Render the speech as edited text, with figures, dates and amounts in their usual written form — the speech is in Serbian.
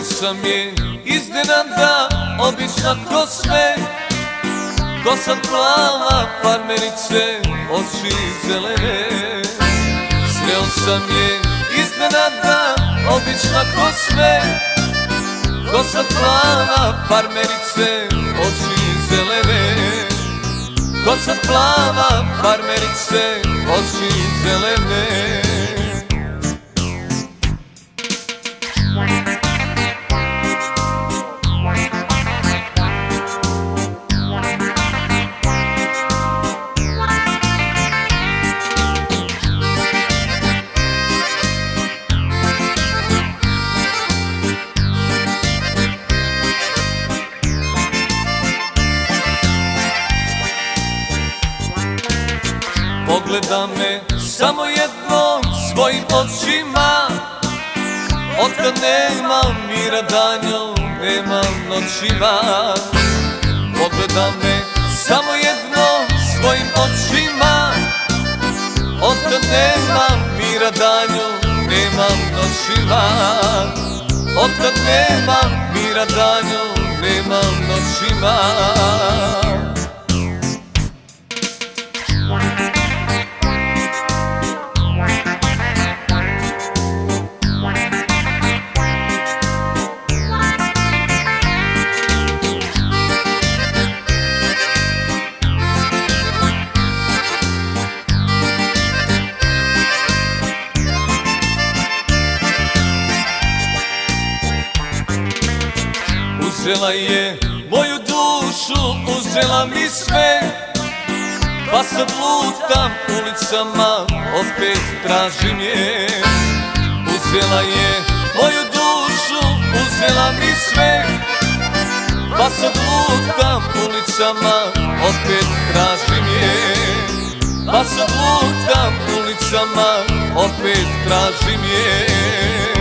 sam je iznenada, obična ko sve, kosa plava, farmerice, oči zelene. Sreo sam je iznenada, obična ko sve, kosa plava, farmerice, oči zelene. Kosa plava, farmerice, oči zelene. Pogleda me samo jednom svojim očima, otkad nemam mira danjom, nemam noćima. Pogleda me samo jednom svojim očima, otkad nemam mira danjom, nemam noćima. Otkad nemam mira danjom, nemam noćima. Uzela je moju dušu, uzela mi sve, pa sad lutam ulicama, opet tražim je. Uzela je moju dušu, uzela mi sve, pa sad lutam ulicama, opet tražim je. Pa sad lutam ulicama, opet tražim je.